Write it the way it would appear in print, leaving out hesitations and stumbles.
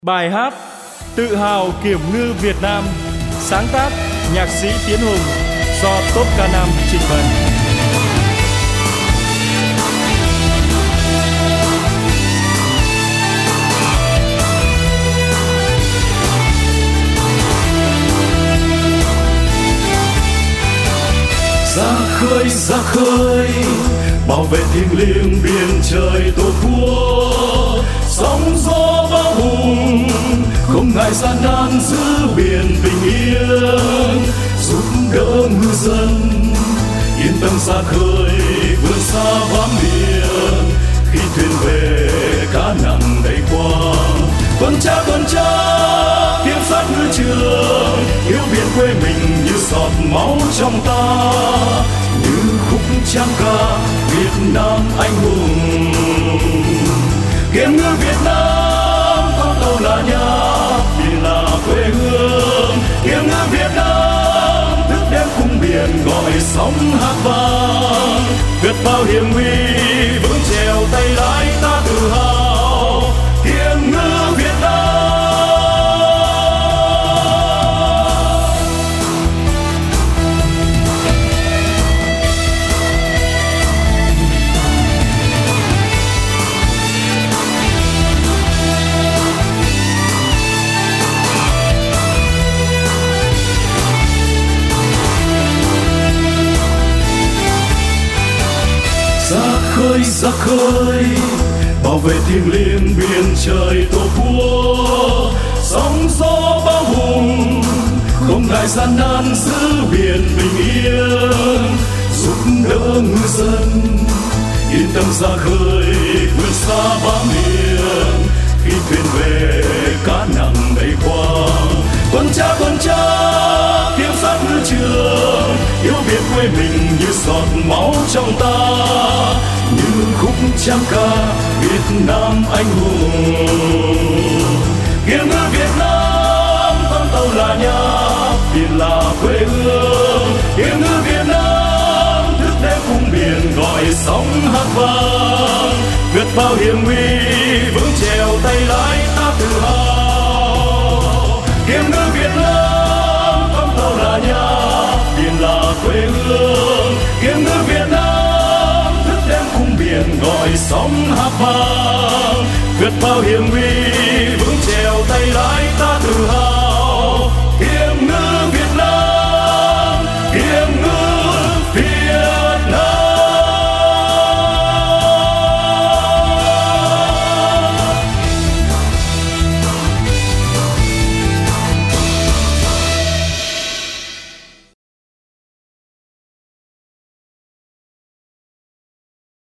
Bài hát Tự hào kiểm ngư Việt Nam, sáng tác nhạc sĩ Tiến Hùng, do Top Ca Nam trình bày. Ra khơi, bảo vệ thiêng liêng biển trời tổ quốc. Sóng gió bão hùng, không ngại gian nan giữ biển bình yên, giúp đỡ ngư dân yên tâm ra khơi vươn xa bám biển. Khi thuyền về cá nặng đầy khoang, tuần tra kiểm soát ngư trường, yêu biển quê mình như giọt máu trong ta, như khúc trang ca Việt Nam anh hùng. Kiểm ngư Việt Nam, con tàu là nhà, vì là quê hương. Kiểm ngư Việt Nam, thức đêm khung biển gọi sóng hát vang. Vượt bao hiểm nguy, vững chèo tay lái ta tự hào. Kiểm ngư Việt Nam. Ra khơi, bảo vệ thiêng liêng biển trời tổ quốc. Sóng gió bão hùng, không ngại gian nan giữ biển bình yên, giúp đỡ ngư dân yên tâm ra khơi vươn xa bám biển. Khi thuyền về cá nặng đầy khoang, tuần tra kiểm soát ngư trường, yêu biển quê mình như giọt máu trong ta, như khúc trang ca Việt Nam anh hùng. Kiểm ngư Việt Nam, con tàu là nhà, biển là quê hương. Kiểm ngư Việt Nam, thức đêm khung biển gọi sóng hát vang. Vượt bao hiểm nguy, vững chèo tay lái ta tự hào. Kiểm ngư Việt Nam, con tàu là nhà, biển là quê hương. Kiểm ngư Việt Nam, thức đêm khung biển gọi sóng hát vang. Vượt bao hiểm nguy,